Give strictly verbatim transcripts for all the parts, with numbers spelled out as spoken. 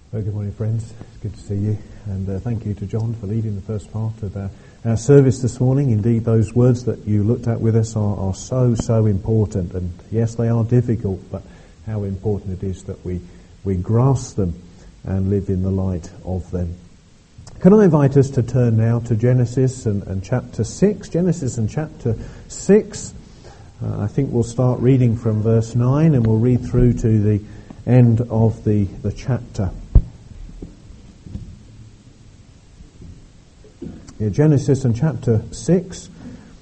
Well, good morning, friends. It's good to see you. And uh, thank you to John for leading the first part of our, our service this morning. Indeed, those words that you looked at with us are, are so, so important. And yes, they are difficult, but how important it is that we, we grasp them and live in the light of them. Can I invite us to turn now to Genesis and, and chapter six? Genesis and chapter six. Uh, I think we'll start reading from verse nine and we'll read through to the end of the, the chapter. Yeah, Genesis and chapter six,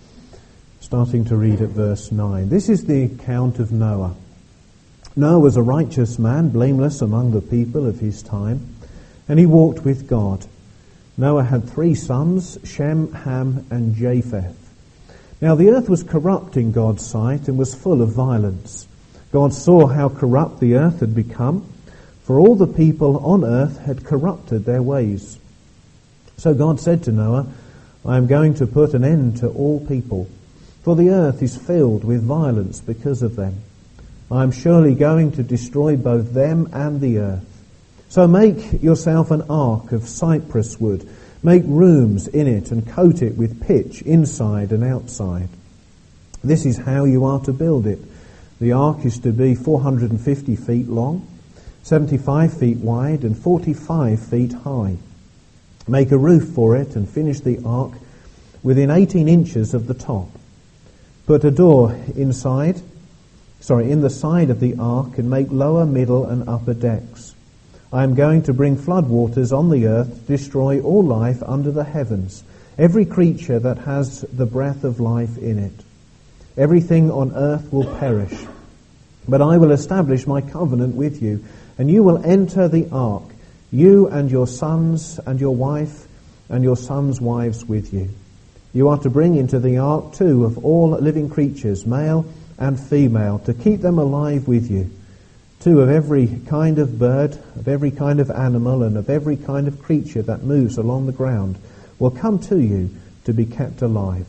starting to read at verse nine. This is the account of Noah. Noah was a righteous man, blameless among the people of his time, and he walked with God. Noah had three sons, Shem, Ham, and Japheth. Now the earth was corrupt in God's sight and was full of violence. God saw how corrupt the earth had become, for all the people on earth had corrupted their ways. So God said to Noah, I am going to put an end to all people, for the earth is filled with violence because of them. I am surely going to destroy both them and the earth. So make yourself an ark of cypress wood, make rooms in it and coat it with pitch inside and outside. This is how you are to build it. The ark is to be four hundred fifty feet long, seventy-five feet wide and forty-five feet high. Make a roof for it and finish the ark within eighteen inches of the top. Put a door inside, sorry, in the side of the ark and make lower, middle and upper decks. I am going to bring floodwaters on the earth to destroy all life under the heavens, every creature that has the breath of life in it. Everything on earth will perish. But I will establish my covenant with you, and you will enter the ark, you and your sons and your wife and your sons' wives with you. You are to bring into the ark two of all living creatures, male and female, to keep them alive with you. Two of every kind of bird, of every kind of animal, and of every kind of creature that moves along the ground will come to you to be kept alive.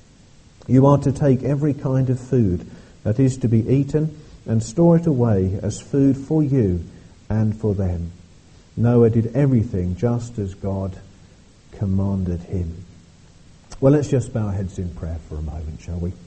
You are to take every kind of food that is to be eaten and store it away as food for you and for them. Noah did everything just as God commanded him. Well, let's just bow our heads in prayer for a moment, shall we?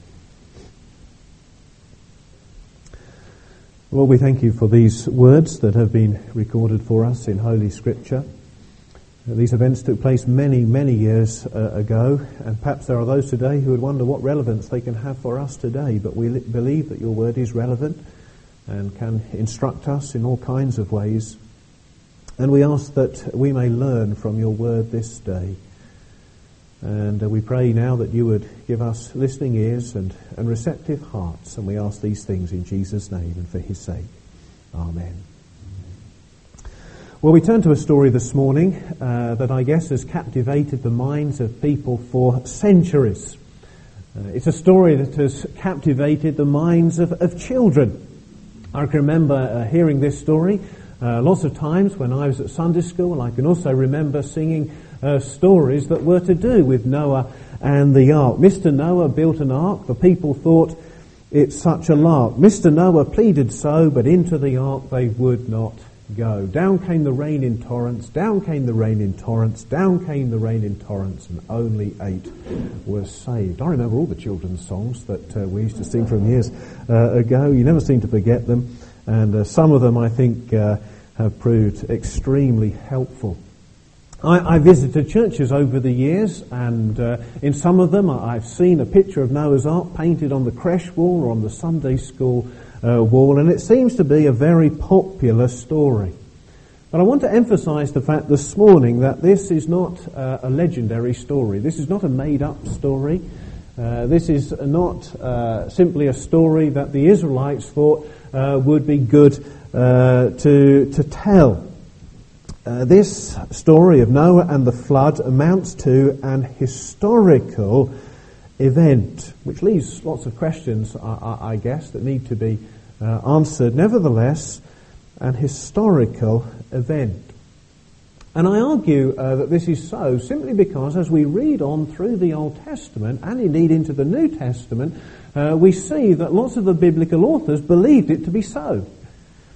Lord, we thank you for these words that have been recorded for us in Holy Scripture. These events took place many, many years uh, ago, and perhaps there are those today who would wonder what relevance they can have for us today, but we li- believe that your word is relevant and can instruct us in all kinds of ways. And we ask that we may learn from your word this day. And uh, we pray now that you would give us listening ears and, and receptive hearts. And we ask these things in Jesus' name and for his sake. Amen. Well, we turn to a story this morning uh, that I guess has captivated the minds of people for centuries. Uh, it's a story that has captivated the minds of, of children. I can remember uh, hearing this story Uh, lots of times when I was at Sunday school. I can also remember singing uh, stories that were to do with Noah and the ark. Mister Noah built an ark. The people thought it's such a lark. Mister Noah pleaded so, but into the ark they would not go. Down came the rain in torrents, down came the rain in torrents, down came the rain in torrents, and only eight were saved. I remember all the children's songs that uh, we used to sing from years uh, ago. You never seem to forget them. And uh, some of them, I think, uh, have proved extremely helpful. I, I visited churches over the years, and uh, in some of them I've seen a picture of Noah's Ark painted on the creche wall or on the Sunday school uh, wall, and it seems to be a very popular story. But I want to emphasize the fact this morning that this is not uh, a legendary story. This is not a made-up story. Uh, this is not uh, simply a story that the Israelites thought uh, would be good uh, to to tell. Uh, this story of Noah and the flood amounts to an historical event, which leaves lots of questions, I, I guess, that need to be uh, answered. Nevertheless, an historical event. And I argue uh, that this is so simply because as we read on through the Old Testament and indeed into the New Testament, uh, we see that lots of the biblical authors believed it to be so.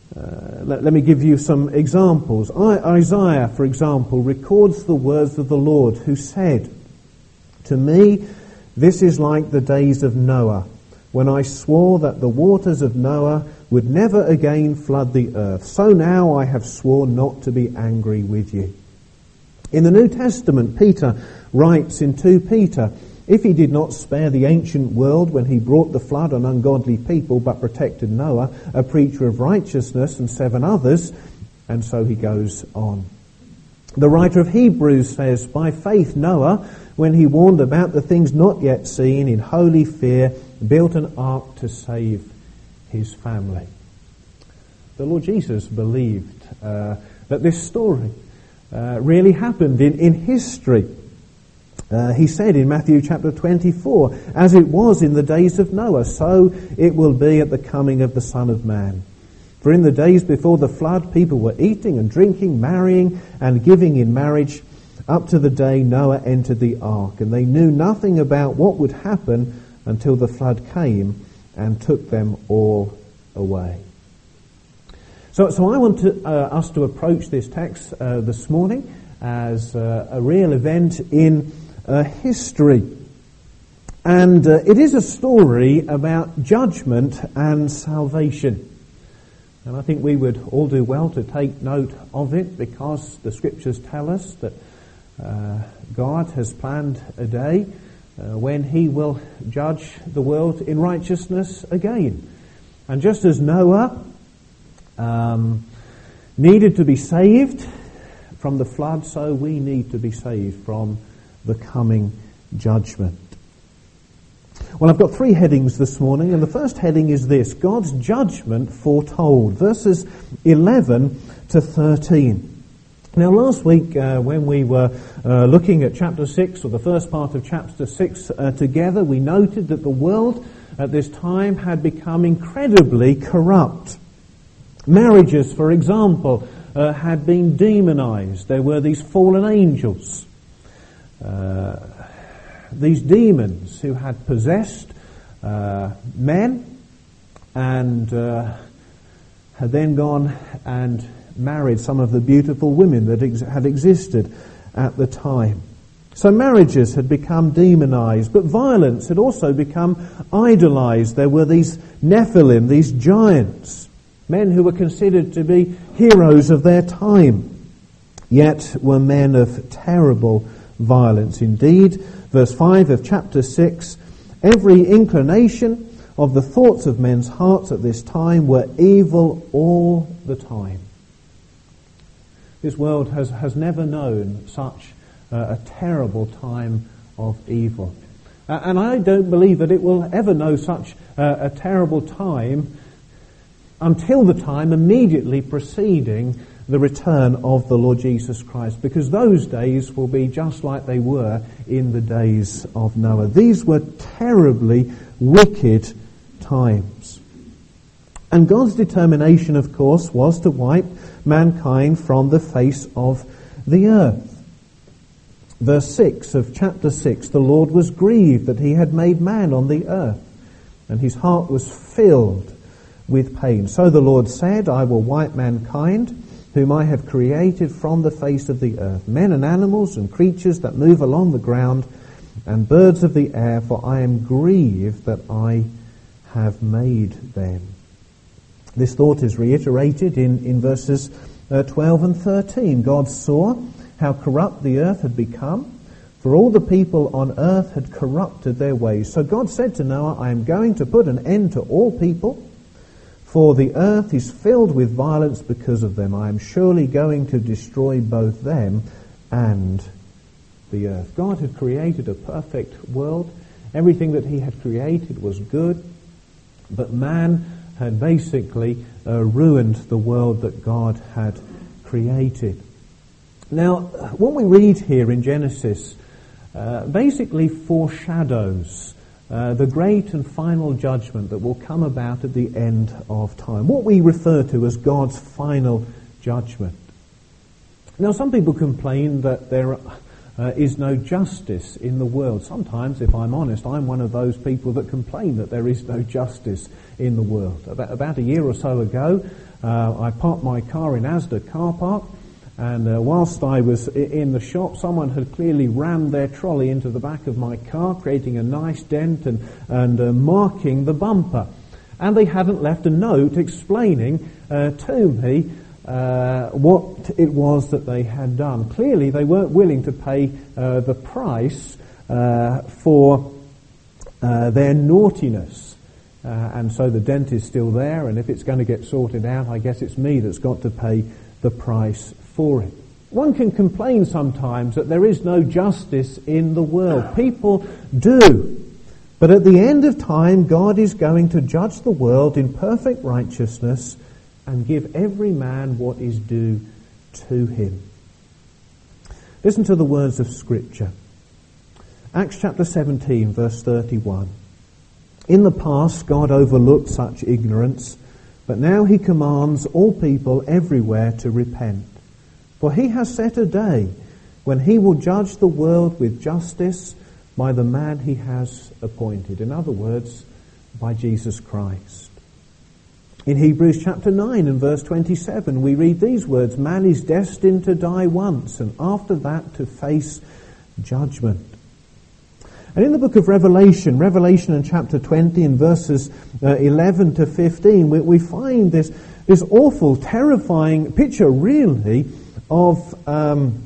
Uh, let, let me give you some examples. I, Isaiah, for example, records the words of the Lord, who said, "To me, this is like the days of Noah, when I swore that the waters of Noah would never again flood the earth. So now I have sworn not to be angry with you." In the New Testament, Peter writes in Second Peter, "If he did not spare the ancient world when he brought the flood on ungodly people, but protected Noah, a preacher of righteousness, and seven others," and so he goes on. The writer of Hebrews says, "By faith Noah, when he warned about the things not yet seen, in holy fear, built an ark to save his family." The Lord Jesus believed uh, that this story uh, really happened in, in history. Uh, he said in Matthew chapter twenty-four, "As it was in the days of Noah, so it will be at the coming of the Son of Man. For in the days before the flood, people were eating and drinking, marrying and giving in marriage, up to the day Noah entered the ark. And they knew nothing about what would happen until the flood came and took them all away." So, so I want to, uh, us to approach this text uh, this morning as uh, a real event in uh, history. And uh, it is a story about judgment and salvation. And I think we would all do well to take note of it, because the Scriptures tell us that uh, God has planned a day uh, when He will judge the world in righteousness again. And just as Noah um, needed to be saved from the flood, so we need to be saved from the coming judgment. Well, I've got three headings this morning, and the first heading is this: God's judgment foretold, verses eleven to thirteen. Now, last week uh, when we were uh, looking at chapter six, or the first part of chapter six uh, together, we noted that the world at this time had become incredibly corrupt. Marriages, for example, uh, had been demonized. There were these fallen angels. Uh, these demons who had possessed uh, men and uh, had then gone and married some of the beautiful women that ex- had existed at the time. So marriages had become demonized, but violence had also become idolized. There were these Nephilim, these giants, men who were considered to be heroes of their time, yet were men of terrible violence. Indeed, verse five of chapter six, "Every inclination of the thoughts of men's hearts at this time were evil all the time." This world has, has never known such uh, a terrible time of evil. Uh, and I don't believe that it will ever know such uh, a terrible time until the time immediately preceding the return of the Lord Jesus Christ, because those days will be just like they were in the days of Noah. These were terribly wicked times. And God's determination, of course, was to wipe mankind from the face of the earth. Verse six of chapter six, "The Lord was grieved that He had made man on the earth, and His heart was filled with pain. So the Lord said, I will wipe mankind, whom I have created from the face of the earth, men and animals and creatures that move along the ground, and birds of the air, for I am grieved that I have made them." This thought is reiterated in, in verses uh, twelve and thirteen. "God saw how corrupt the earth had become, for all the people on earth had corrupted their ways. So God said to Noah, I am going to put an end to all people, for the earth is filled with violence because of them. I am surely going to destroy both them and the earth." God had created a perfect world. Everything that He had created was good, but man had basically uh, ruined the world that God had created. Now, what we read here in Genesis uh, basically foreshadows uh, the great and final judgment that will come about at the end of time, what we refer to as God's final judgment. Now, some people complain that there uh, is no justice in the world. Sometimes, if I'm honest, I'm one of those people that complain that there is no justice in the world. About, about a year or so ago, Uh, I parked my car in Asda car park, and uh, whilst I was in the shop, someone had clearly rammed their trolley into the back of my car, creating a nice dent and, and uh, marking the bumper. And they hadn't left a note explaining uh, to me uh, what it was that they had done. Clearly, they weren't willing to pay uh, the price uh, for uh, their naughtiness. Uh, and so the dent is still there, and if it's going to get sorted out, I guess it's me that's got to pay the price for it. One can complain sometimes that there is no justice in the world. People do. But at the end of time, God is going to judge the world in perfect righteousness and give every man what is due to him. Listen to the words of Scripture. Acts chapter seventeen, verse thirty-one. In the past, God overlooked such ignorance, but now he commands all people everywhere to repent. For he has set a day when he will judge the world with justice by the man he has appointed. In other words, by Jesus Christ. In Hebrews chapter nine and verse twenty-seven, we read these words, "Man is destined to die once, and after that to face judgment." And in the book of Revelation, Revelation in chapter twenty and verses uh, eleven to fifteen, we, we find this, this awful, terrifying picture, really, of um,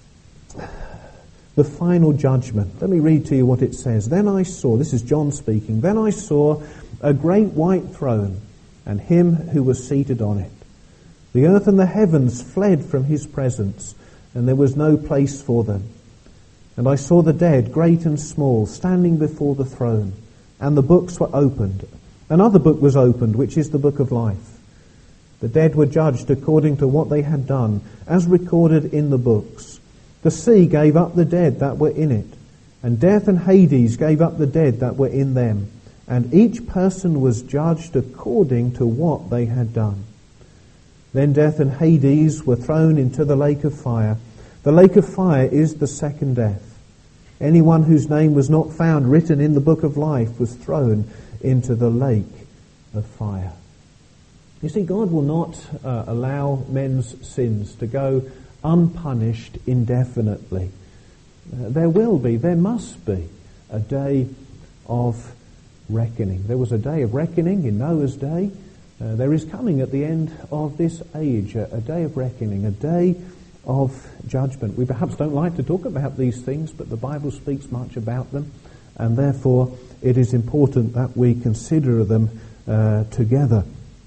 the final judgment. Let me read to you what it says. Then I saw, this is John speaking, then I saw a great white throne and him who was seated on it. The earth and the heavens fled from his presence, and there was no place for them. And I saw the dead, great and small, standing before the throne, and the books were opened. Another book was opened, which is the book of life. The dead were judged according to what they had done, as recorded in the books. The sea gave up the dead that were in it, and death and Hades gave up the dead that were in them, and each person was judged according to what they had done. Then death and Hades were thrown into the lake of fire. The lake of fire is the second death. Anyone whose name was not found written in the book of life was thrown into the lake of fire. You see, God will not uh, allow men's sins to go unpunished indefinitely. Uh, there will be, there must be, a day of reckoning. There was a day of reckoning in Noah's day. Uh, there is coming at the end of this age a, a day of reckoning, a day of judgment. We perhaps don't like to talk about these things, but the Bible speaks much about them, and therefore it is important that we consider them uh, together.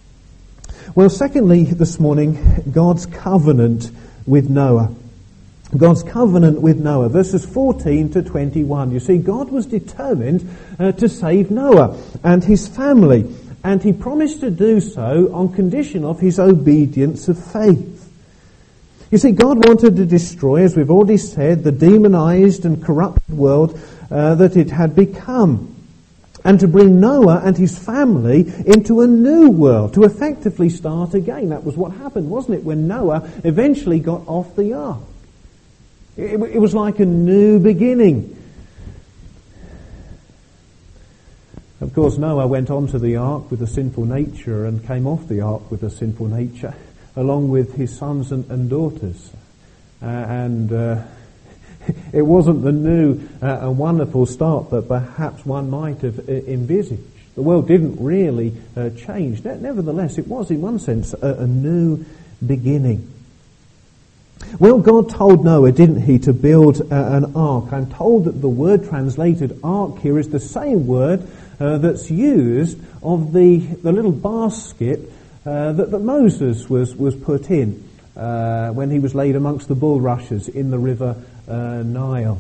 Well, secondly, this morning, God's covenant with Noah. God's covenant with Noah, verses fourteen to twenty-one. You see, God was determined uh, to save Noah and his family, and he promised to do so on condition of his obedience of faith. You see, God wanted to destroy, as we've already said, the demonized and corrupted world uh, that it had become, and to bring Noah and his family into a new world, to effectively start again. That was what happened, wasn't it, when Noah eventually got off the ark? It, it was like a new beginning. Of course, Noah went onto the ark with a sinful nature and came off the ark with a sinful nature, along with his sons and, and daughters. Uh, and uh, it wasn't the new uh, and wonderful start that perhaps one might have uh, envisaged. The world didn't really uh, change. Nevertheless, it was in one sense a, a new beginning. Well, God told Noah, didn't he, to build uh, an ark. I'm told that the word translated ark here is the same word uh, that's used of the, the little basket Uh, that, that Moses was, was put in uh, when he was laid amongst the bulrushes in the river uh, Nile.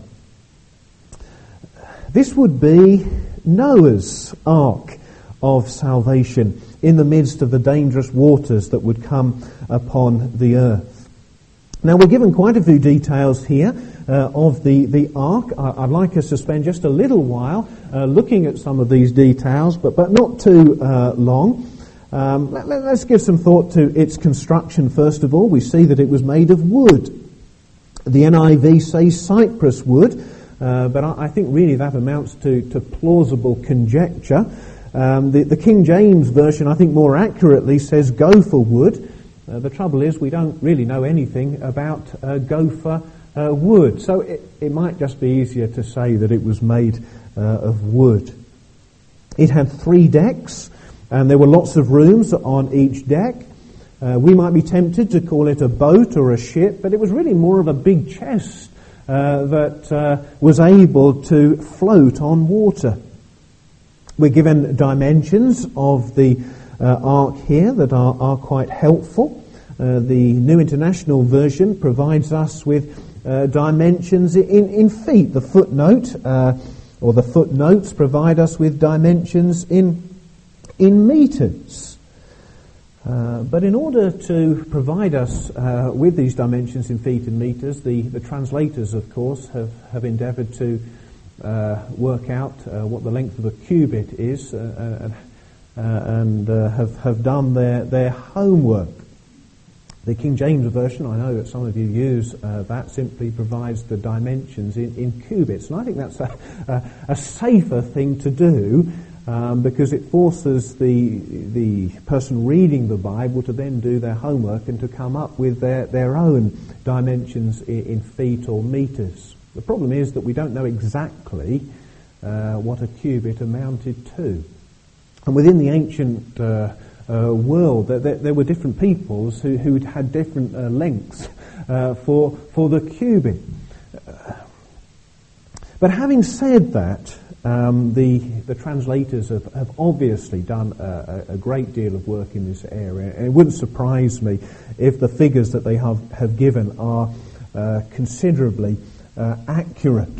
This would be Noah's ark of salvation in the midst of the dangerous waters that would come upon the earth. Now, we're given quite a few details here uh, of the, the ark. I, I'd like us to spend just a little while uh, looking at some of these details, but, but not too uh, long. Um, let, let's give some thought to its construction first of all. We see that it was made of wood. The N I V says cypress wood, uh, but I, I think really that amounts to, to plausible conjecture. Um, the, the King James Version, I think more accurately, says gopher wood. Uh, the trouble is we don't really know anything about uh, gopher uh, wood, so it, it might just be easier to say that it was made uh, of wood. It had three decks, and there were lots of rooms on each deck. Uh, we might be tempted to call it a boat or a ship, but it was really more of a big chest uh, that uh, was able to float on water. We're given dimensions of the uh, ark here that are, are quite helpful. Uh, the New International Version provides us with uh, dimensions in, in feet. The footnote, uh, or the footnotes, provide us with dimensions in in meters. Uh, but in order to provide us uh, with these dimensions in feet and meters, the, the translators, of course, have, have endeavoured to uh, work out uh, what the length of a cubit is uh, uh, and uh, have, have done their, their homework. The King James Version, I know that some of you use uh, that, simply provides the dimensions in, in cubits. And I think that's a, a, a safer thing to do, um, because it forces the the person reading the Bible to then do their homework and to come up with their, their own dimensions in, in feet or meters. The problem is that we don't know exactly uh, what a cubit amounted to. And within the ancient uh, Uh, world, there, there were different peoples who, who had different uh, lengths uh, for for the cubit. Uh, but having said that, um, the the translators have, have obviously done a, a great deal of work in this area, and it wouldn't surprise me if the figures that they have, have given are uh, considerably uh, accurate.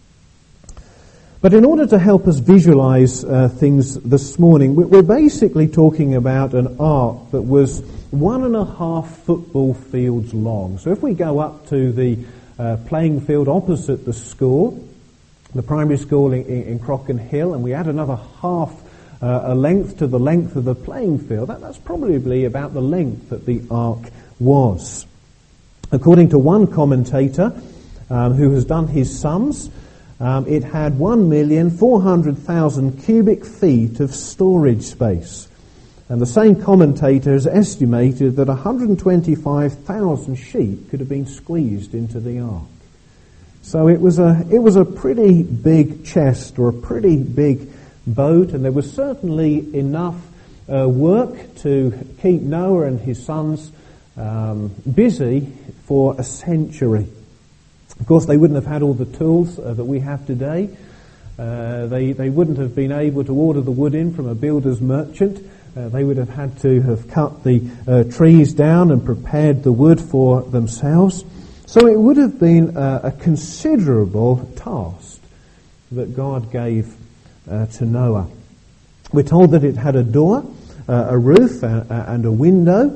But in order to help us visualize uh, things this morning, we're basically talking about an ark that was one and a half football fields long. So if we go up to the uh, playing field opposite the school, the primary school in, in Crockin Hill, and we add another half uh, a length to the length of the playing field, that, that's probably about the length that the ark was. According to one commentator um, who has done his sums, Um, it had one million four hundred thousand cubic feet of storage space. And the same commentator has estimated that one hundred twenty-five thousand sheep could have been squeezed into the ark. So it was a it was a pretty big chest, or a pretty big boat, and there was certainly enough uh, work to keep Noah and his sons um, busy for a century. Of course, they wouldn't have had all the tools uh, that we have today. Uh, they, they wouldn't have been able to order the wood in from a builder's merchant. Uh, they would have had to have cut the uh, trees down and prepared the wood for themselves. So it would have been uh, a considerable task that God gave uh, to Noah. We're told that it had a door, uh, a roof, uh, and a window.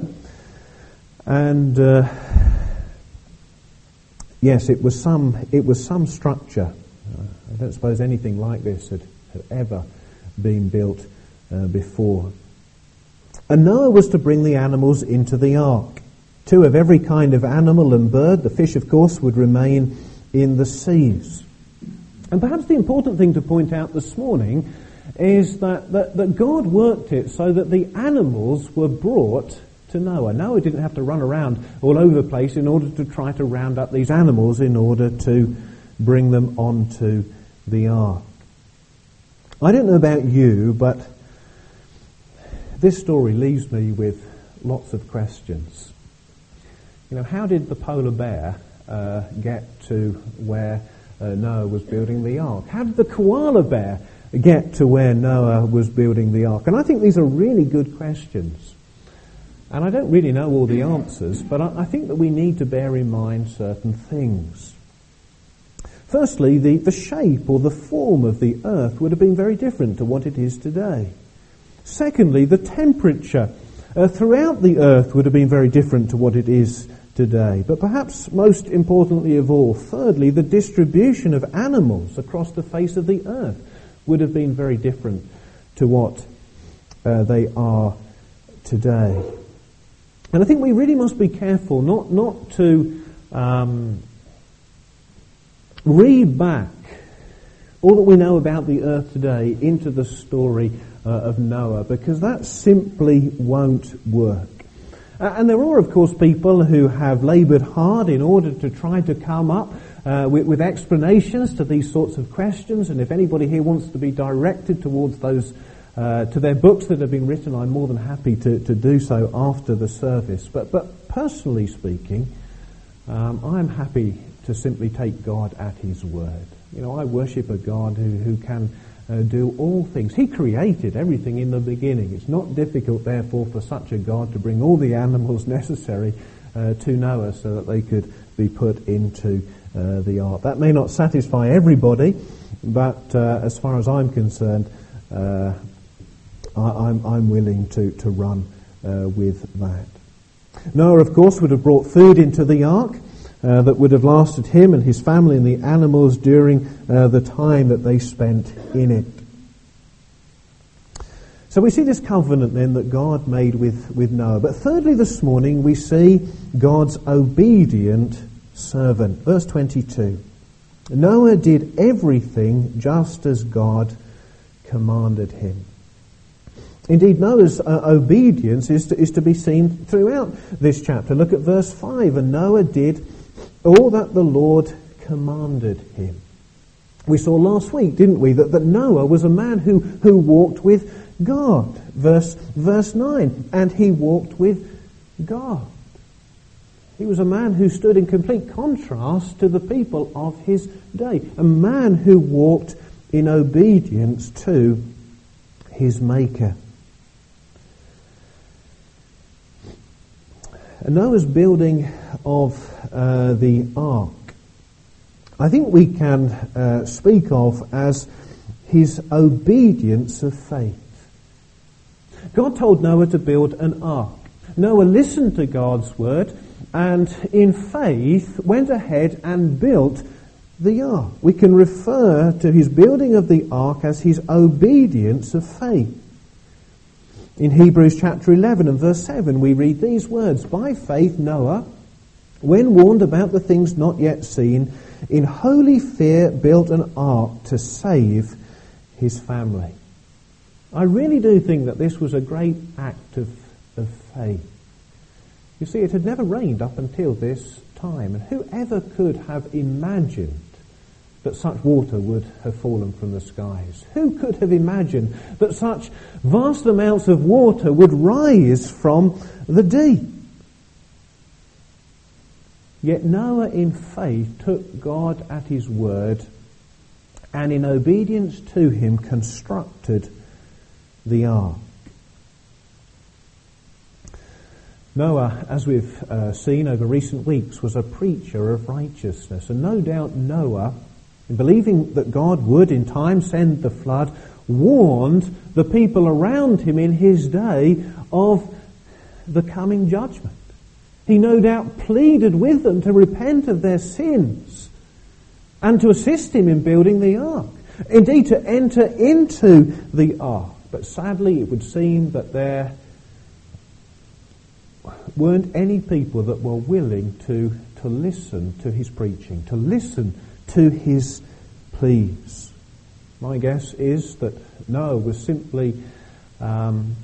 And Uh, Yes, it was some it was some structure. Uh, I don't suppose anything like this had, had ever been built uh, before. And Noah was to bring the animals into the ark. Two of every kind of animal and bird. The fish, of course, would remain in the seas. And perhaps the important thing to point out this morning is that, that, that God worked it so that the animals were brought to Noah. Noah didn't have to run around all over the place in order to try to round up these animals in order to bring them onto the ark. I don't know about you, but this story leaves me with lots of questions. You know, how did the polar bear uh, get to where uh, Noah was building the ark? How did the koala bear get to where Noah was building the ark? And I think these are really good questions. And I don't really know all the answers, but I, I think that we need to bear in mind certain things. Firstly, the, the shape or the form of the earth would have been very different to what it is today. Secondly, the temperature uh, throughout the earth would have been very different to what it is today. But perhaps most importantly of all, thirdly, the distribution of animals across the face of the earth would have been very different to what uh, they are today. And I think we really must be careful not, not to um, read back all that we know about the earth today into the story uh, of Noah, because that simply won't work. Uh, and there are, of course, people who have laboured hard in order to try to come up uh, with, with explanations to these sorts of questions. And if anybody here wants to be directed towards those, uh, to their books that have been written, I'm more than happy to, to do so after the service. But, but personally speaking, um, I'm happy to simply take God at His word. You know, I worship a God who, who can uh, do all things. He created everything in the beginning. It's not difficult, therefore, for such a God to bring all the animals necessary uh, to Noah so that they could be put into uh, the ark. That may not satisfy everybody, but uh, as far as I'm concerned, uh, I, I'm, I'm willing to, to run uh, with that. Noah, of course, would have brought food into the ark Uh, that would have lasted him and his family and the animals during uh, the time that they spent in it. So we see this covenant then that God made with, with Noah. But thirdly this morning we see God's obedient servant. Verse twenty-two. Noah did everything just as God commanded him. Indeed, Noah's uh, obedience is to, is to be seen throughout this chapter. Look at verse five. And Noah did all that the Lord commanded him. We saw last week, didn't we, that, that Noah was a man who, who walked with God. Verse, verse nine, and he walked with God. He was a man who stood in complete contrast to the people of his day. A man who walked in obedience to his Maker. Noah's building of uh, the ark, I think we can uh, speak of as his obedience of faith. God told Noah to build an ark. Noah listened to God's word and in faith went ahead and built the ark. We can refer to his building of the ark as his obedience of faith. In Hebrews chapter eleven and verse seven we read these words, by faith Noah, when warned about the things not yet seen, in holy fear built an ark to save his family. I really do think that this was a great act of, of faith. You see, it had never rained up until this time, and whoever could have imagined that such water would have fallen from the skies? Who could have imagined that such vast amounts of water would rise from the deep? Yet Noah in faith took God at his word and in obedience to him constructed the ark. Noah, as we've uh, seen over recent weeks, was a preacher of righteousness, and no doubt Noah, in believing that God would in time send the flood, warned the people around him in his day of the coming judgment. He no doubt pleaded with them to repent of their sins and to assist him in building the ark. Indeed, to enter into the ark. But sadly, it would seem that there weren't any people that were willing to, to listen to his preaching, to listen to his pleas. My guess is that Noah was simply um,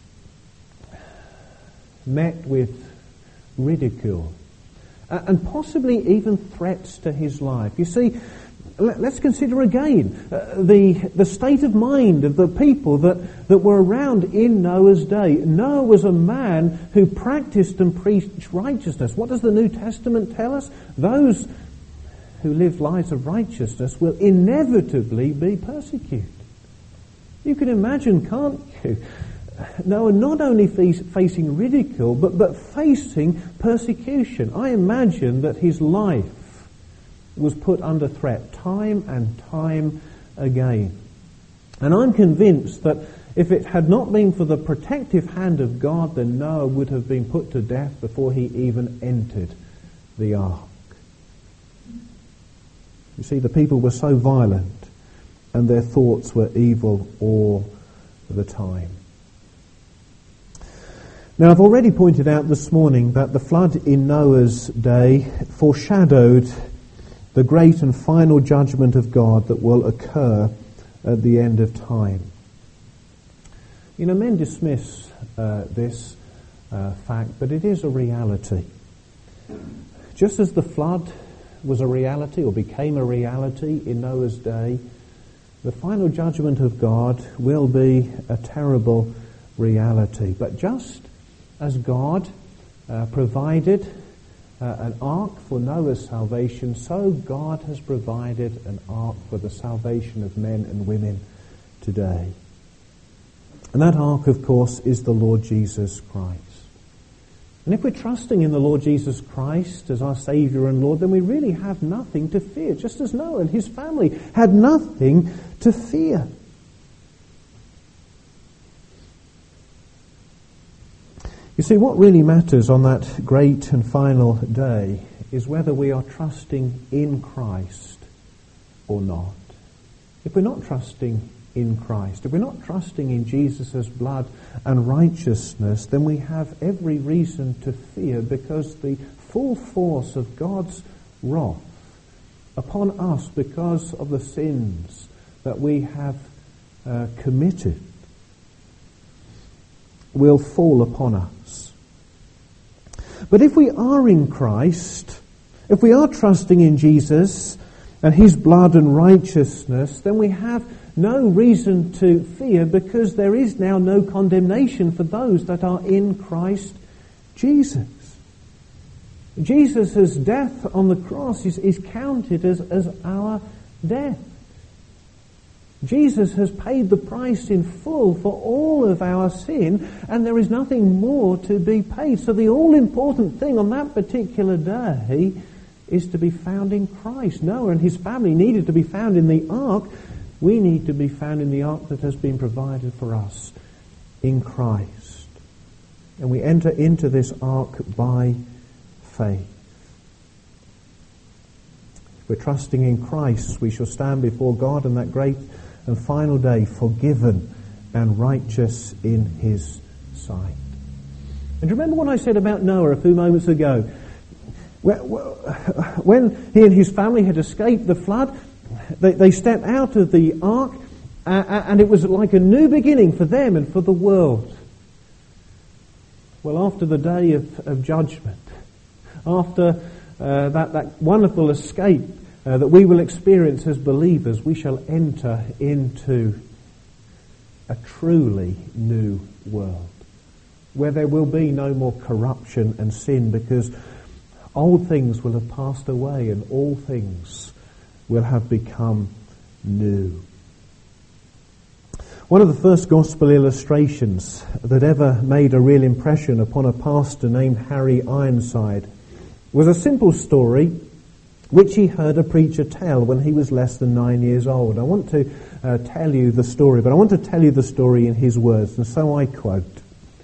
met with ridicule uh, and possibly even threats to his life. You see, let's consider again uh, the the state of mind of the people that, that were around in Noah's day. Noah was a man who practiced and preached righteousness. What does the New Testament tell us? Those who live lives of righteousness will inevitably be persecuted. You can imagine, can't you? Noah not only face, facing ridicule, but, but facing persecution. I imagine that his life was put under threat time and time again. And I'm convinced that if it had not been for the protective hand of God, then Noah would have been put to death before he even entered the ark. You see, the people were so violent and their thoughts were evil all the time. Now, I've already pointed out this morning that the flood in Noah's day foreshadowed the great and final judgment of God that will occur at the end of time. You know, men dismiss uh, this uh, fact, but it is a reality. Just as the flood was a reality or became a reality in Noah's day, the final judgment of God will be a terrible reality. But just as God uh, provided uh, an ark for Noah's salvation, so God has provided an ark for the salvation of men and women today. And that ark, of course, is the Lord Jesus Christ. And if we're trusting in the Lord Jesus Christ as our Saviour and Lord, then we really have nothing to fear, just as Noah and his family had nothing to fear. You see, what really matters on that great and final day is whether we are trusting in Christ or not. If we're not trusting in Christ, if we're not trusting in Jesus' blood and righteousness, then we have every reason to fear, because the full force of God's wrath upon us because of the sins that we have uh, committed will fall upon us. But if we are in Christ, if we are trusting in Jesus and his blood and righteousness, then we have no reason to fear, because there is now no condemnation for those that are in Christ Jesus. Jesus' death on the cross is, is counted as, as our death. Jesus has paid the price in full for all of our sin, and there is nothing more to be paid. So the all-important thing on that particular day is to be found in Christ. Noah and his family needed to be found in the ark. We need to be found in the ark that has been provided for us in Christ. And we enter into this ark by faith. If we're trusting in Christ, we shall stand before God on that great and final day, forgiven and righteous in his sight. And remember what I said about Noah a few moments ago. When he and his family had escaped the flood, They, they stepped out of the ark, uh, and it was like a new beginning for them and for the world. Well, after the day of, of judgment, after uh, that, that wonderful escape uh, that we will experience as believers, we shall enter into a truly new world, where there will be no more corruption and sin, because old things will have passed away and all things will have become new. One of the first gospel illustrations that ever made a real impression upon a pastor named Harry Ironside was a simple story which he heard a preacher tell when he was less than nine years old. I want to uh, tell you the story, but I want to tell you the story in his words, and so I quote.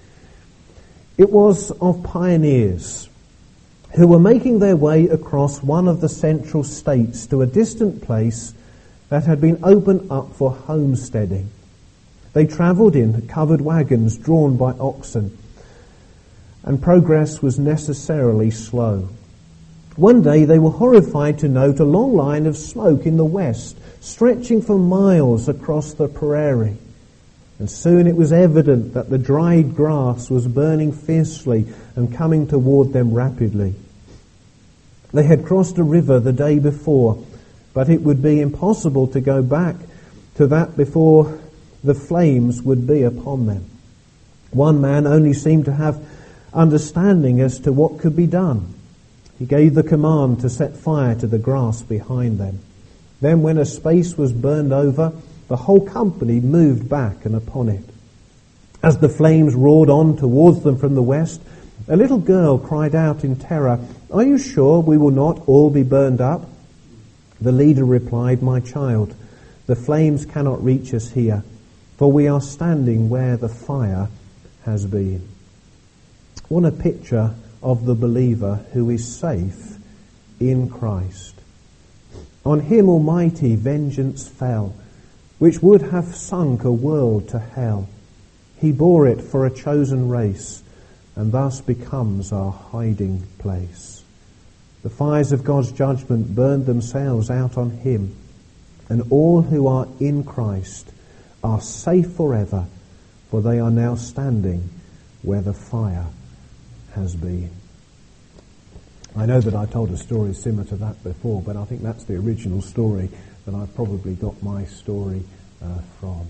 It was of pioneers who were making their way across one of the central states to a distant place that had been opened up for homesteading. They travelled in covered wagons drawn by oxen, and progress was necessarily slow. One day they were horrified to note a long line of smoke in the west, stretching for miles across the prairie. And soon it was evident that the dried grass was burning fiercely and coming toward them rapidly. They had crossed a river the day before, but it would be impossible to go back to that before the flames would be upon them. One man only seemed to have understanding as to what could be done. He gave the command to set fire to the grass behind them. Then, when a space was burned over, the whole company moved back and upon it. As the flames roared on towards them from the west, a little girl cried out in terror, "Are you sure we will not all be burned up?" The leader replied, "My child, the flames cannot reach us here, for we are standing where the fire has been." What a picture of the believer who is safe in Christ. On him Almighty vengeance fell, which would have sunk a world to hell. He bore it for a chosen race, and thus becomes our hiding place. The fires of God's judgment burned themselves out on him, and all who are in Christ are safe forever for they are now standing where the fire has been. I know that I told a story similar to that before, but I think that's the original story that I've probably got my story uh, from.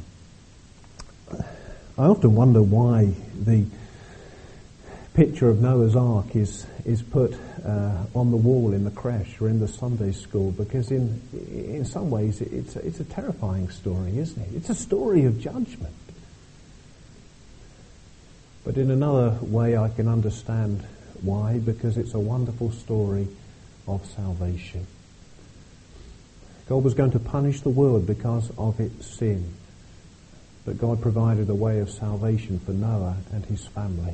I often wonder why the picture of Noah's Ark is is put uh, on the wall in the creche or in the Sunday school, because in in some ways it's a, it's a terrifying story, isn't it? It's a story of judgment. But in another way I can understand why, because it's a wonderful story of salvation. God was going to punish the world because of its sin, but God provided a way of salvation for Noah and his family.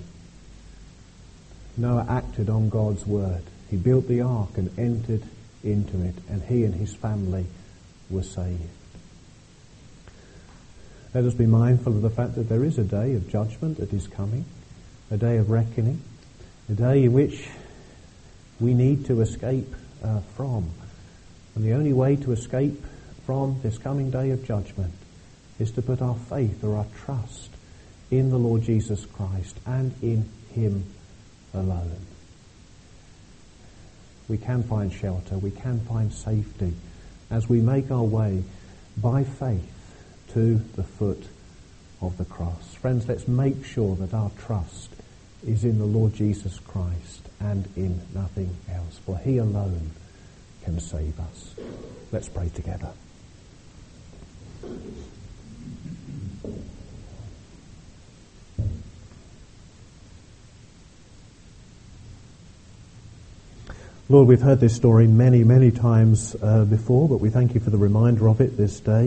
Noah acted on God's word. He built the ark and entered into it, and he and his family were saved. Let us be mindful of the fact that there is a day of judgment that is coming, a day of reckoning, a day in which we need to escape uh, from. And the only way to escape from this coming day of judgment is to put our faith or our trust in the Lord Jesus Christ and in him alone. We can find shelter, we can find safety as we make our way by faith to the foot of the cross. Friends, let's make sure that our trust is in the Lord Jesus Christ and in nothing else, for he alone can save us. Let's pray together. Lord, we've heard this story many, many times uh, before, but we thank you for the reminder of it this day.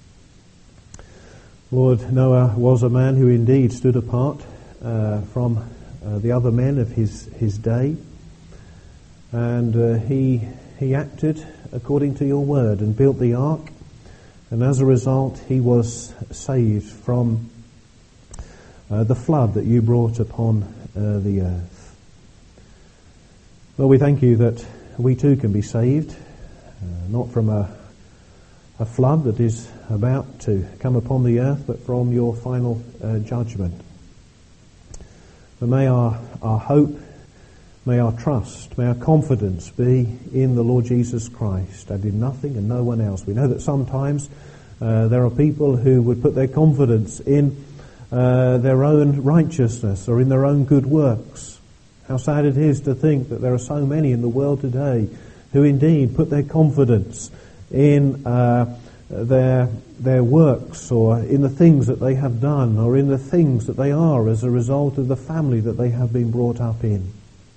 Lord, Noah was a man who indeed stood apart uh, from uh, the other men of his, his day, and uh, he he acted according to your word and built the ark, and as a result he was saved from uh, the flood that you brought upon uh, the earth. Lord, we thank you that we too can be saved, uh, not from a, a flood that is about to come upon the earth, but from your final uh, judgment. But may our, our hope, may our trust, may our confidence be in the Lord Jesus Christ and in nothing and no one else. We know that sometimes uh, there are people who would put their confidence in uh, their own righteousness or in their own good works. How sad it is to think that there are so many in the world today who indeed put their confidence in uh, their their works, or in the things that they have done, or in the things that they are as a result of the family that they have been brought up in.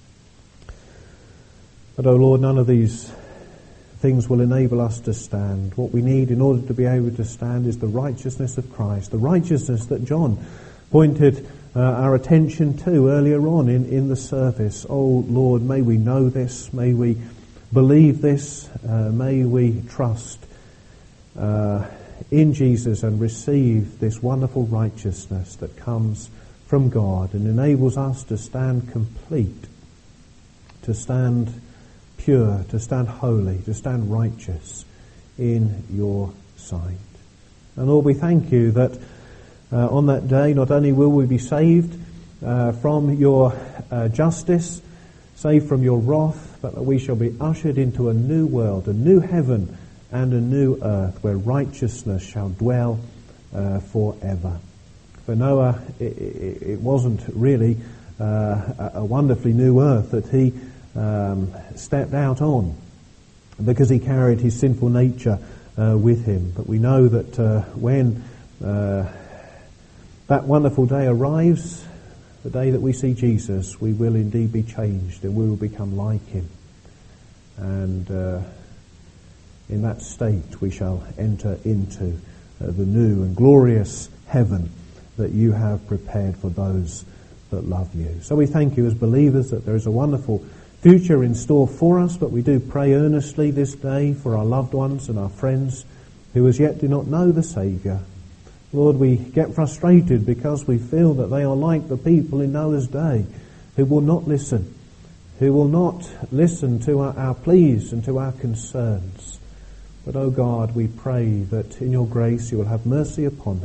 But, oh Lord, none of these things will enable us to stand. What we need in order to be able to stand is the righteousness of Christ, the righteousness that John pointed uh, our attention to earlier on in, in the service. Oh Lord, may we know this, may we believe this, uh, may we trust uh, in Jesus and receive this wonderful righteousness that comes from God and enables us to stand complete, to stand pure, to stand holy, to stand righteous in your sight. And Lord, we thank you that uh, on that day not only will we be saved uh, from your uh, justice, saved from your wrath, but that we shall be ushered into a new world, a new heaven and a new earth where righteousness shall dwell uh, forever. For Noah, it, it, it wasn't really uh, a wonderfully new earth that he um, stepped out on, because he carried his sinful nature uh, with him. But we know that uh, when uh, that wonderful day arrives, the day that we see Jesus, we will indeed be changed and we will become like him. And uh, in that state we shall enter into uh, the new and glorious heaven that you have prepared for those that love you. So we thank you as believers that there is a wonderful future in store for us, but we do pray earnestly this day for our loved ones and our friends who as yet do not know the Saviour. Lord, we get frustrated because we feel that they are like the people in Noah's day who will not listen, who will not listen to our, our pleas and to our concerns. But, oh God, we pray that in your grace you will have mercy upon them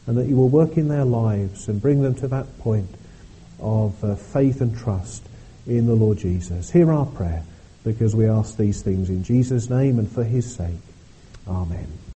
and that you will work in their lives and bring them to that point of uh, faith and trust in the Lord Jesus. Hear our prayer, because we ask these things in Jesus' name and for his sake. Amen.